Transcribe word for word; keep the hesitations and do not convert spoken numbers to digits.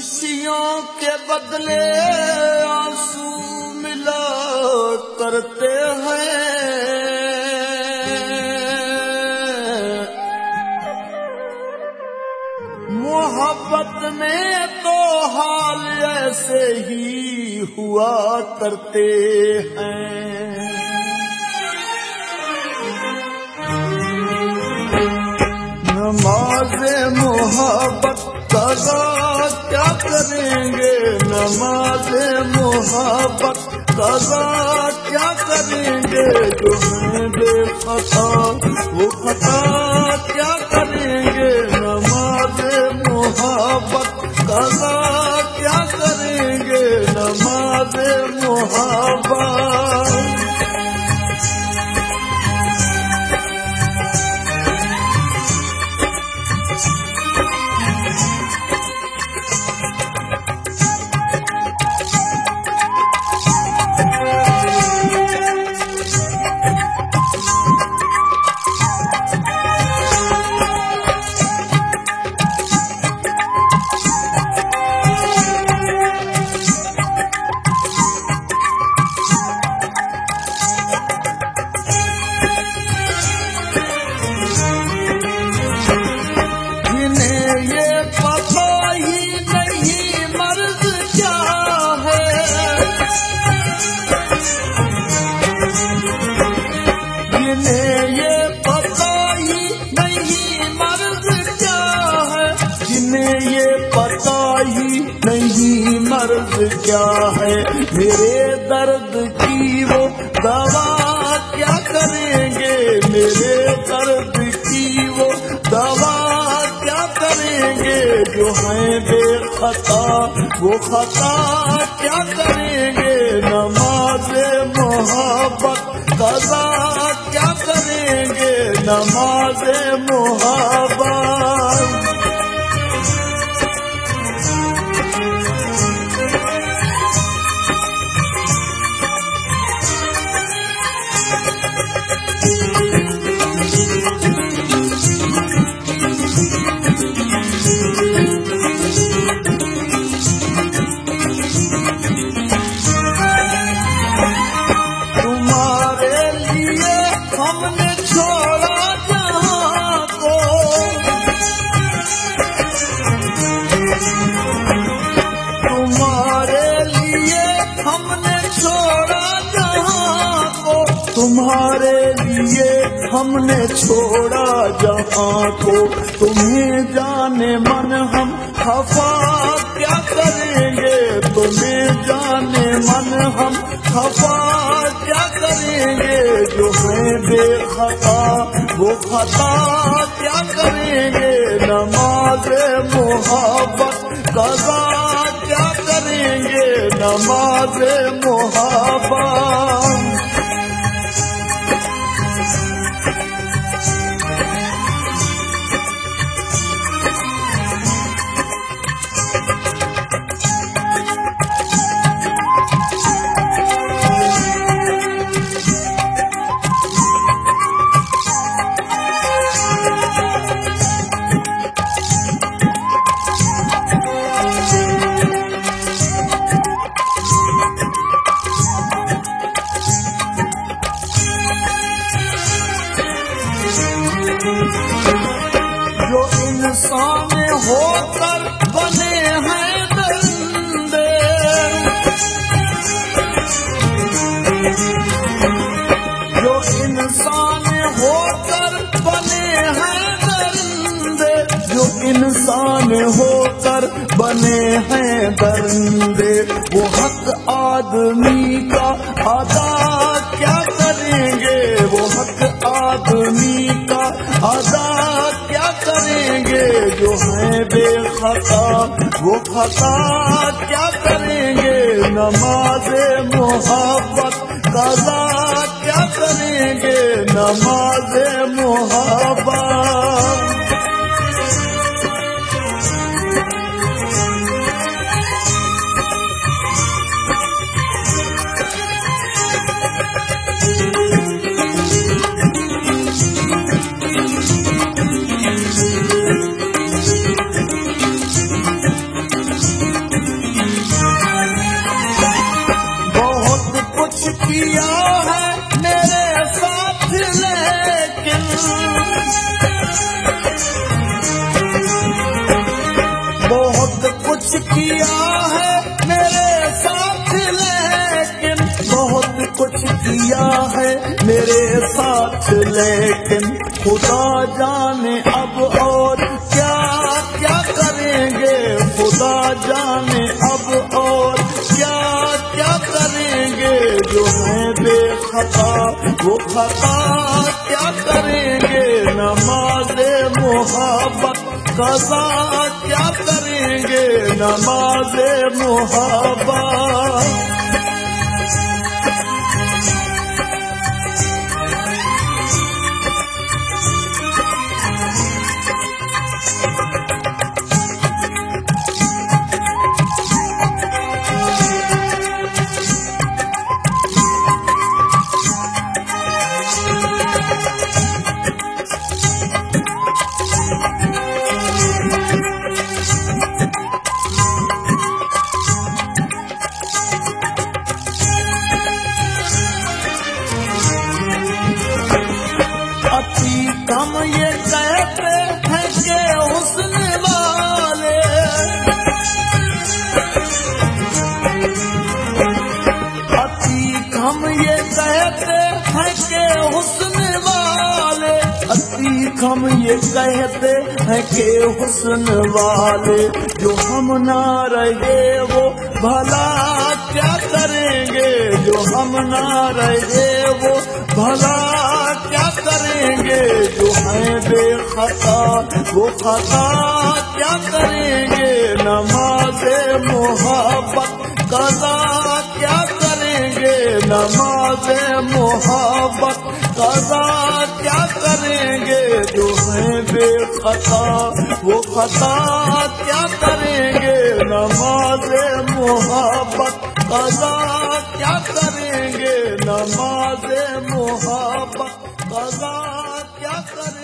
खुशियों के बदले आंसू मिला करते हैं। मोहब्बत में तो हाल ऐसे ही हुआ करते हैं। नमाज़े मोहब्बत कज़ा क्या करेंगे, नमाज़े मोहब्बत कज़ा क्या करेंगे। जो है बेखता वो खता क्या करेंगे। नमाज़े मोहब्बत कज़ा क्या करेंगे, नमाज़े मोहब्बत। नहीं मर्ज क्या है, मेरे दर्द की वो दवा क्या करेंगे। मेरे दर्द की वो दवा क्या करेंगे। जो है बेखता वो खता क्या करेंगे। नमाज़े मोहब्बत कज़ा क्या करेंगे, नमाज़े मोहब्बत। तुम्हारे लिए हमने छोड़ा जहां को, तुम्हें जाने मन हम खफा क्या करेंगे। तुम्हें जाने मन हम खफा क्या करेंगे। जो है बेखता वो खता क्या करेंगे। नमाज़े मोहब्बत कज़ा क्या करेंगे, नमाज़े मोहब्बत। जो इंसान होकर बने हैं दरिंदे, जो इंसान होकर बने हैं दरिंदे, जो इंसान होकर बने हैं दरिंदे। वो हक आदमी का अदा क्या करेंगे। वो हक आदमी का अदा क्या करेंगे। जो है बेखता वो खता क्या करेंगे। नमाज़े मोहब्बत कज़ा क्या करेंगे, नमाज़े मोहब्बत। किया है मेरे साथ, लेकिन खुदा जाने अब और क्या क्या करेंगे, खुदा जाने अब और क्या क्या करेंगे। जो है बेखता वो खता क्या करेंगे, नमाज़े मोहब्बत कज़ा क्या करेंगे, नमाज़े मोहब्बत। हम ये कहते हैं कि हुस्न वाले, अतीक हम ये कहते हैं कि हुस्न वाले, अतीक हम ये कहते हैं कि हुस्न वाले। जो हम ना रहे वो भला क्या करेंगे, जो हम ना रहे वो भला क्या करेंगे। जो है बेखता वो खता क्या करेंगे, नमाज़े मोहब्बत कज़ा क्या करेंगे, नमाज़े मोहब्बत कज़ा क्या करेंगे। जो है बेखता वो खता क्या करेंगे, नमाज़े मोहब्बत कज़ा क्या करेंगे, नमाज़े मोहब्बत कज़ा क्या करेंगे।